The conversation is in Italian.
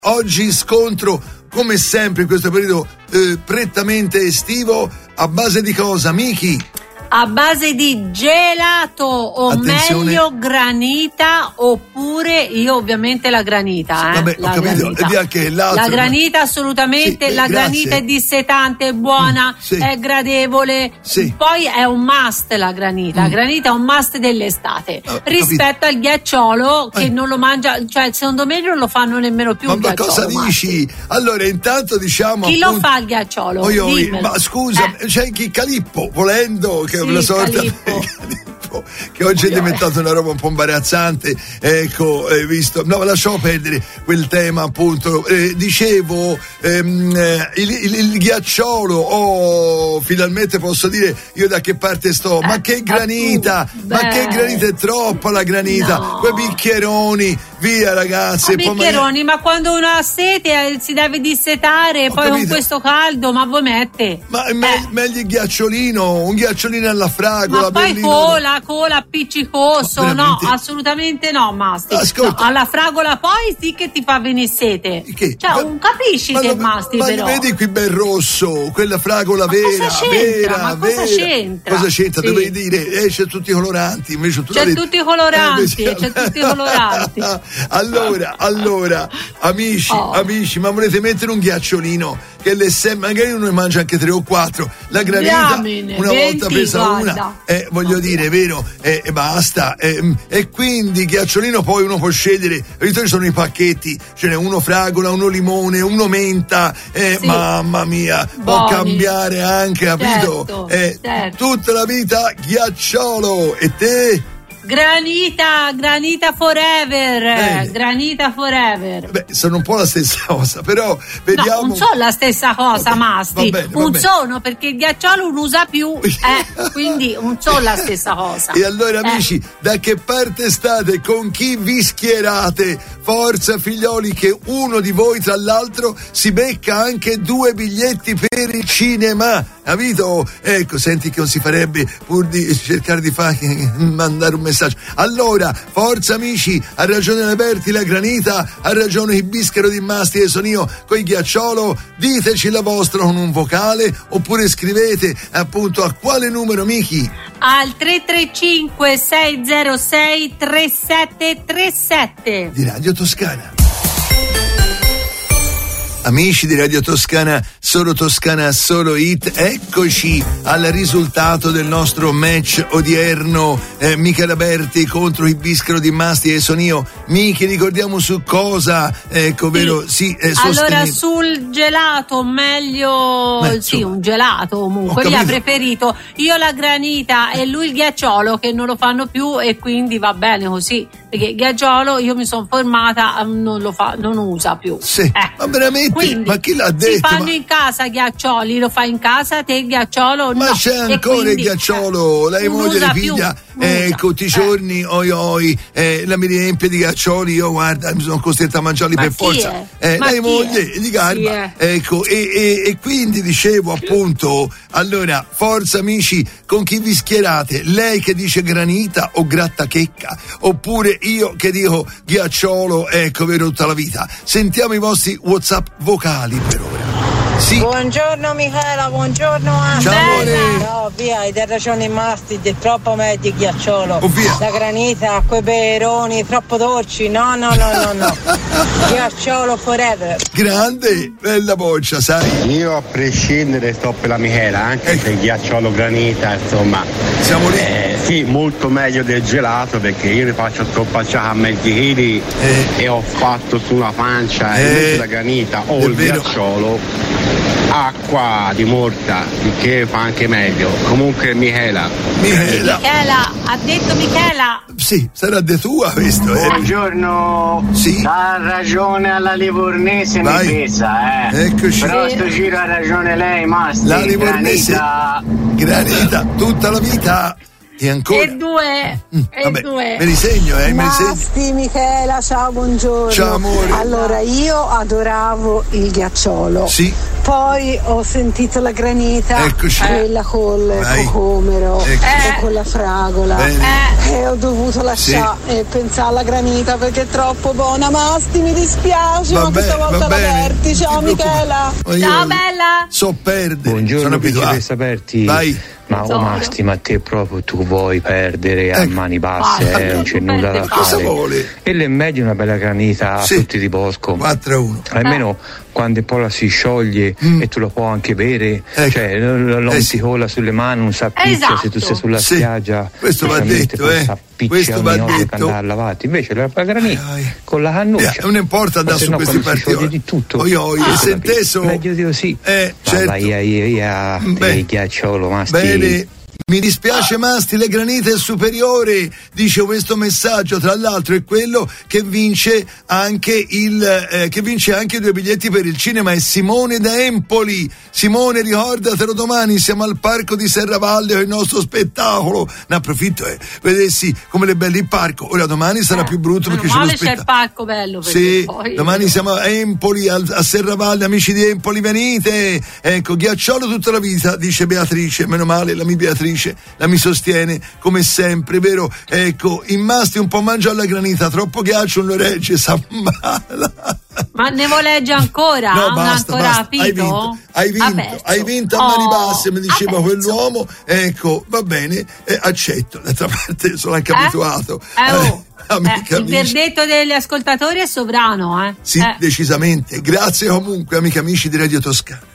Oggi scontro, come sempre in questo periodo prettamente estivo, a base di cosa, Miki? A base di gelato o Attenzione. meglio granita, oppure io ovviamente la granita. Vabbè, la ho capito, granita. via che l'altro. La granita assolutamente, Sì, la grazie. granita è dissetante, è buona, sì. è gradevole. Sì. Poi è un must la granita. La granita è un must dell'estate. Ho Rispetto al ghiacciolo che non lo mangia, cioè secondo me non lo fanno nemmeno più. Ma il ghiacciolo, cosa dici? Allora, intanto diciamo. Chi appunto, lo fa il ghiacciolo? ma scusa, c'è chi Calippo, volendo, che è Sì, una sorta Calippo. di Calippo, che oggi è diventato una roba un po' imbarazzante. Ecco, visto. No, lasciamo perdere quel tema, appunto. Dicevo, il ghiacciolo. Finalmente posso dire io da che parte sto. Ma che granita! Ma che granita, è troppa la granita! No. Quei bicchieroni, via ragazzi. Bicchieroni, ma quando uno ha sete si deve dissetare, Ho poi con capito. questo caldo, ma voi mette. Ma è meglio il ghiacciolino, un ghiacciolino alla fragola, Ma poi bellino. cola appiccicoso, Ma no, veramente? assolutamente no, Masti. Ascolta. No, alla fragola poi sì che ti fa venire sete. Che? Cioè, non capisci che Masti ma però. vedi qui bel rosso, quella fragola Ma vera, cosa c'entra? vera, Ma cosa vera. c'entra? Cosa c'entra? Sì. Dovevi dire, c'è tutti i coloranti, invece tu C'è l'avevi- tutti i coloranti, invece- c'è tutti i coloranti. allora, amici, Oh. ma volete mettere un ghiacciolino che magari uno ne mangia anche 3 o 4, la granita Diamine, una 20, volta presa guarda. una, voglio dire, vero, e basta, e quindi ghiacciolino poi uno può scegliere, ci sono i pacchetti, ce n'è uno fragola, uno limone, uno menta, Sì. mamma mia, può Buoni. cambiare anche, capito? Certo. Tutta la vita ghiacciolo. E te? Granita forever, granita forever. Beh, sono un po' la stessa cosa, però vediamo. No, non sono la stessa cosa, Masti. va bene. Un sono, perché il ghiacciolo non usa più, quindi non sono la stessa cosa. E allora, amici, da che parte state? Con chi vi schierate? Forza, figlioli, che uno di voi, tra l'altro, si becca anche 2 biglietti per il cinema. Capito? Ecco, senti che non si farebbe pur di cercare di mandare un messaggio. Allora, forza amici, ha ragione Alberti la granita, ha ragione il bischero di Masti e sono io con il ghiacciolo. Diteci la vostra con un vocale oppure scrivete appunto a quale numero, Miki? Al 335 606 3737 Di Radio Toscana. Amici di Radio Toscana, solo hit, eccoci al risultato del nostro match odierno, Michela Berti contro il bischero di Masti e sono io. Miki, ricordiamo su cosa, ecco, vero? Sì, allora sul gelato, meglio sì, un gelato comunque, lì ha preferito, io la granita e lui il ghiacciolo che non lo fanno più e quindi va bene così, perché il ghiacciolo io mi sono formata, non usa più. Sì, ma veramente? Quindi, ma chi l'ha detto? Si fanno in casa ghiaccioli, lo fai in casa, te il ghiacciolo ma no. c'è ancora il ghiacciolo, lei moglie di figlia, tutti i giorni, oi, la mi riempie di ghiaccioli, io guarda, mi sono costretta a mangiarli per forza. Lei moglie di Garba, ecco, e quindi dicevo appunto, allora, forza amici, con chi vi schierate? Lei che dice granita o grattachecca? Oppure io che dico ghiacciolo, ecco, vero, tutta la vita? Sentiamo i vostri WhatsApp vocali per ora. Sì. Buongiorno Michela, buongiorno Anna. Ciao amore. No, via, hai ragione Masti, è troppo meglio il ghiacciolo. Via. La granita, quei peperoni, troppo dolci, no. Ghiacciolo forever. Grande, bella boccia, sai? Io a prescindere sto per la Michela, anche se il ghiacciolo granita, insomma. Siamo lì. Sì, molto meglio del gelato perché io ne faccio scoppacciare a mezzi chili e ho fatto sulla pancia invece la granita o il ghiacciolo. Acqua di morta, che fa anche meglio. Comunque Michela, ha detto Michela. Sì, sarà de tua questo. Buongiorno. Sì. Ha ragione alla Livornese Vai. mi pesa, Eccoci. Però sto giro ha ragione lei, Masti. La Livornese, granita, tutta la vita. E ancora? E due. Me li segno, me li segno. Masti, Michela, ciao, buongiorno. Ciao amore. Allora, io adoravo il ghiacciolo. Sì. Poi ho sentito la granita, Eccoci. quella col cocomero e con la fragola. E ho dovuto lasciare e pensare alla granita perché è troppo buona. Masti, mi dispiace, ma questa volta la perdi. Ciao Michela. Ciao bella. So perde. Buongiorno principessa Berti. Vai. Ma Masti, ma te proprio tu vuoi perdere a mani basse, non c'è nulla da Cosa fare. vuole? E le meglio una bella granita a frutti di bosco. 4-1. Almeno quando poi la si scioglie e tu la puoi anche bere, cioè non ti cola sulle mani, non si appiccia se tu sei sulla spiaggia. Questo va detto, questo va detto. Lavati. Invece la granita con la cannuccia. Non importa andare su questi particolari. Di tutto. Senteso. Meglio di così. Certo. Vai, ghiacciolo, Masti. Bene. Mi dispiace Masti, le granite è superiore, dice questo messaggio, tra l'altro è quello che vince anche i 2 biglietti per il cinema, è Simone da Empoli. Simone, ricordatelo, domani siamo al Parco di Serravalle con il nostro spettacolo, ne approfitto vedessi come le belle il parco, ora domani sarà più brutto perché c'è lo spettacolo. C'è il parco bello, sì, poi domani siamo a Empoli, a Serravalle, amici di Empoli, venite, ecco, ghiacciolo tutta la vita, dice Beatrice, meno male, la mia Beatrice la mi sostiene come sempre, vero? Ecco, in Masti un po' mangia la granita, troppo ghiaccio non lo regge, sa male. Ma ne voleggia ancora? No, non basta, ancora basta. capito? Hai vinto a mani basse, mi diceva quell'uomo, ecco, va bene, accetto, d'altra parte sono anche abituato. Il verdetto degli ascoltatori è sovrano, Sì, decisamente. Grazie comunque, amiche e amici di Radio Toscana.